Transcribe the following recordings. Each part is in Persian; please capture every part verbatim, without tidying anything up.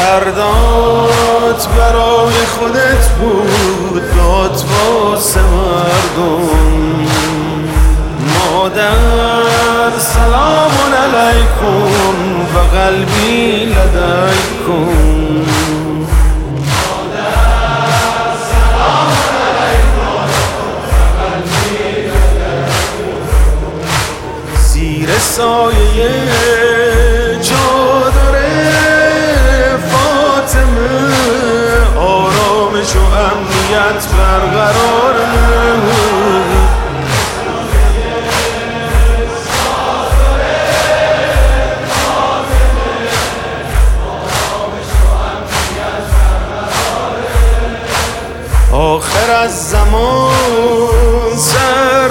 دردات برای خودت بود، داد واسه مردم. مادر سلام علیکم و قلبی لدیکم. زیر سایه چادر فاطمه آرامش و امنیت برقراره. آخر از زمان سر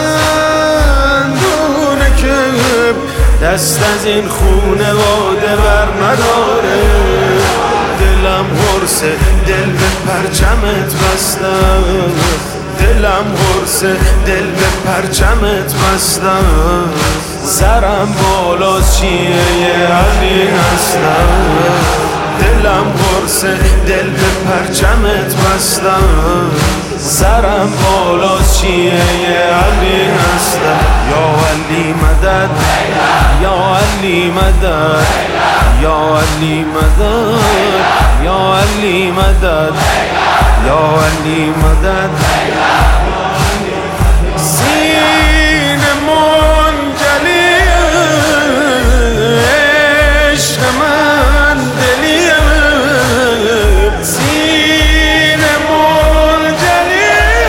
بلندونه که دست از این خونواده بر نداره. دلم قرصه دل به پرچمت بستم، دلم قرصه دل به پرچمت بستم. زرم بالاست چیه علی هستم، دلم قرصه دل به پرچمت بستم. زرم بالاست چیه علی هستم. یا علی مدد، یا علی مدد، یا علی مدد، یا علی مدد، یا علی مدد. سین منجلی عشق من دلی، سین منجلی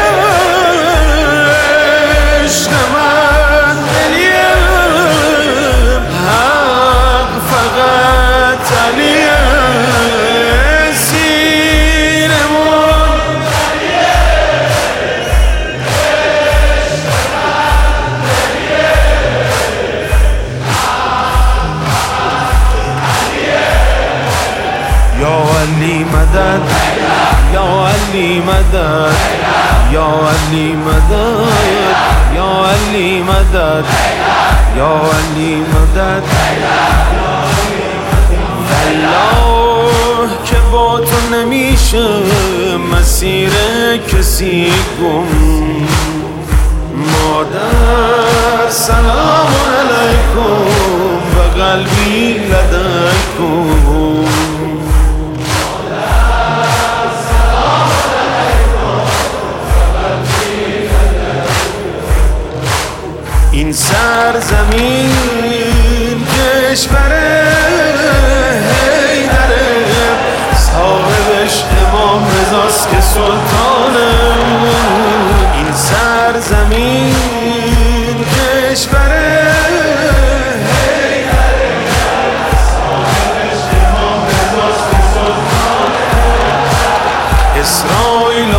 عشق من دلی. حق فقط علی، سین منجلی عشق من دلی. یا علی مدد، یا علی مدد، یا علی مدد، یا علی مدد، یا علی مدد. والله که با تو نمیشه مسیر کسی گم. مادر سلام علیکم و قلبی لدیکم. این سرزمین کشور حیدره، صاحبش امام رضاست که سلطانه. این سرزمین کشور حیدره، صاحبش امام رضاست که سلطانه. اسرائیل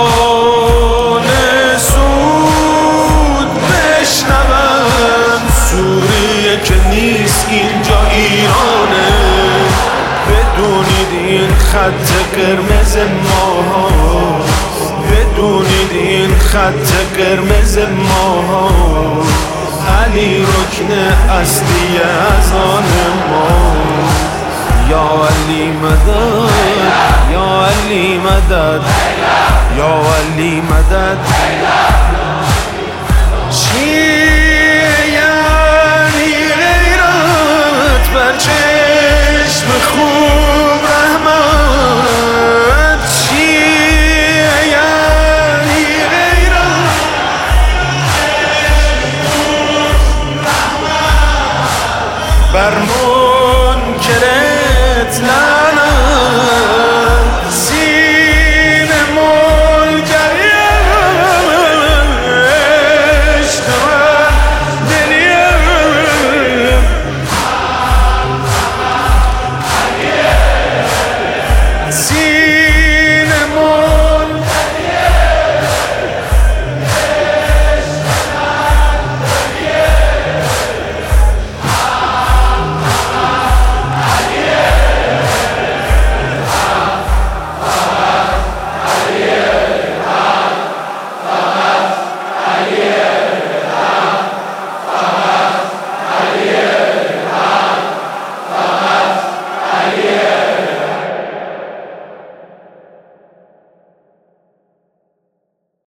که نیست اینجا ایرانه. بدونید این خط قرمز ماها، بدونید این خط قرمز ماها. علی رکن اصلی از آن ما. یا علی مدد، یا علی مدد، یا علی مدد. چشم خون